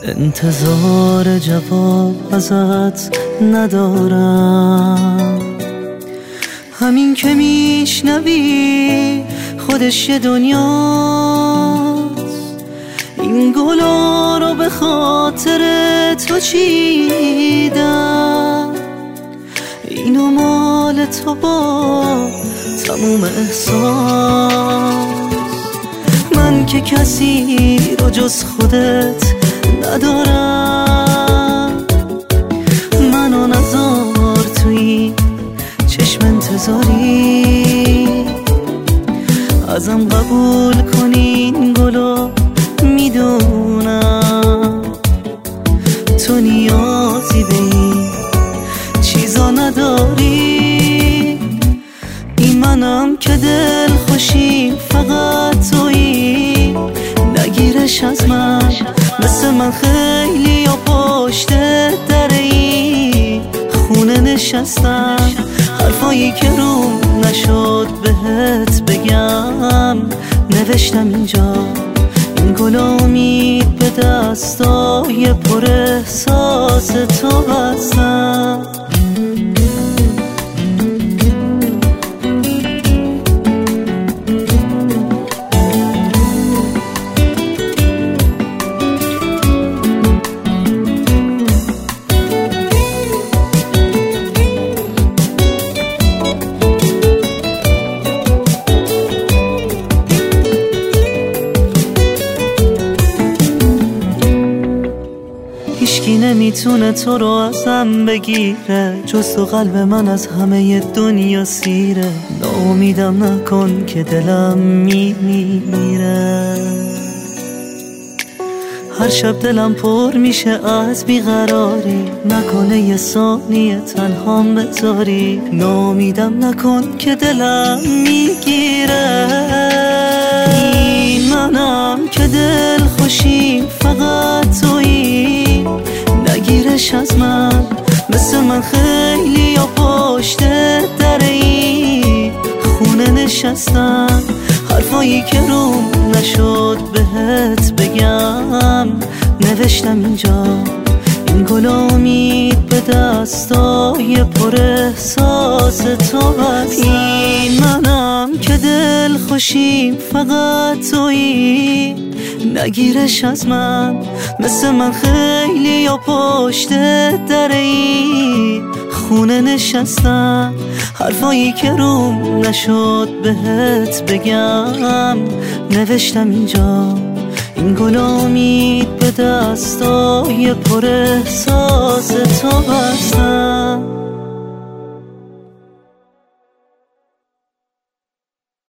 انتظار جواب ازت ندارم، همین که میشنوی خودش یه دنیاست. این گلا رو به خاطر تو چیدم، اینو مال تو با تموم احساس. من که کسی رو جز خودت ندارم، منو نذار توی چشم انتظاری. ازم قبول کنین گلو، میدونم تو نیازی به این چیزا نداری. این منم که دل خوشیم فقط تویی، نگیرش از من مثل من خیلی یا پشت دره‌ای خونه نشستم. حرفایی که روم نشد بهت بگم نوشتم اینجا. این گل امید به دستای پر احساس تو هستم. هیچکی نمیتونه تو رو ازم بگیره، جز تو قلب من از همه دنیا سیره. ناامیدم نکن که دلم میمیره. هر شب دلم پر میشه از بیقراری، نکنه یه ثانیه تنهام بذاری. ناامیدم نکن که دلم میگیره. این منم که دل خوشیم فقط تویی، نگیرش از من مثل من خیلی یا پشت دره‌ای خونه نشستم. حرفایی که روم نشد بهت بگم نوشتم اینجا. این گل امید به دستای پر احساس تو هست. این منم که دل خوشیم فقط تویی، نگیرش از من مثل من خیلی یا پشت دره‌ای خونه نشستم. حرفایی که روم نشد بهت بگم نوشتم اینجا. این گل امید به دستای پر احساس